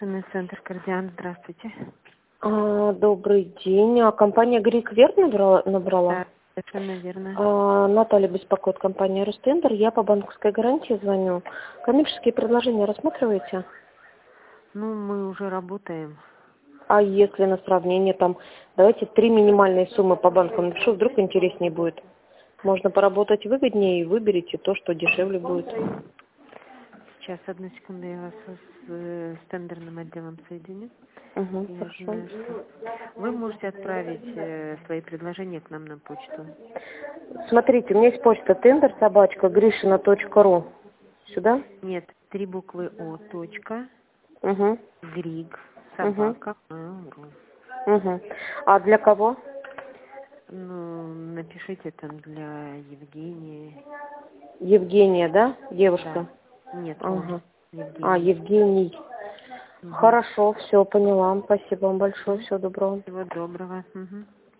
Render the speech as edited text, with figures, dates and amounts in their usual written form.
Центр Кардиан, здравствуйте. Добрый день. Компания Грик Верт набрала? Да, совершенно верно. Наталья беспокоит, компания Ростендер. Я по банковской гарантии звоню. Коммерческие предложения рассматриваете? Ну, мы уже работаем. А если на сравнение там, давайте 3 минимальные суммы по банку напишу, вдруг интереснее будет. Можно поработать выгоднее и выберите то, что дешевле будет. Сейчас, одну секунду, я вас с тендерным отделом соединю. Угу, Я хорошо. знаю, что вы можете отправить свои предложения к нам на почту. Смотрите, у меня есть почта tender@grishina.ru. Сюда? Нет, 3 буквы О, точка, Угу. Григ, Угу. собака, mail.ru. Угу. А для кого? Ну, напишите там для Евгении. Евгения, да? Девушка? Да. Нет, он, Ага. Евгений. Евгений. Угу. Хорошо, все, поняла. Спасибо вам большое. Всего доброго. Всего доброго. Угу.